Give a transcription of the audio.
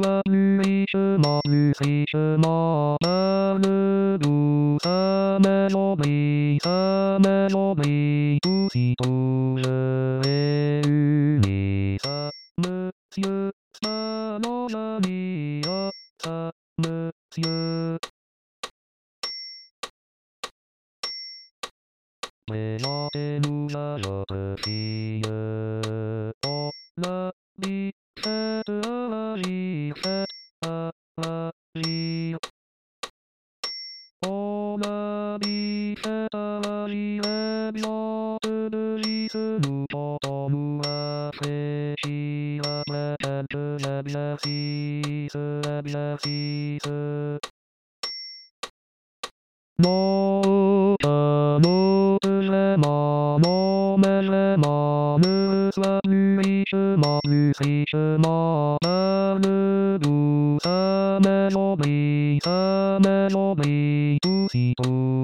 soit plus richement, par le doux, ça m'est obéi, aussitôt je réunis ça, monsieur, ça mon ami, oh, ça, monsieur. Présentez-nous à notre fille, oh, la bichette à agir, faites à agir. Oh, la bichette à agir exempte de vice, nous portons nous rafraîchir après quelques exercices. Non, non, vraiment, non, mais vraiment, ne sois plus richement, par le doux, ça m'est obéi, aussitôt.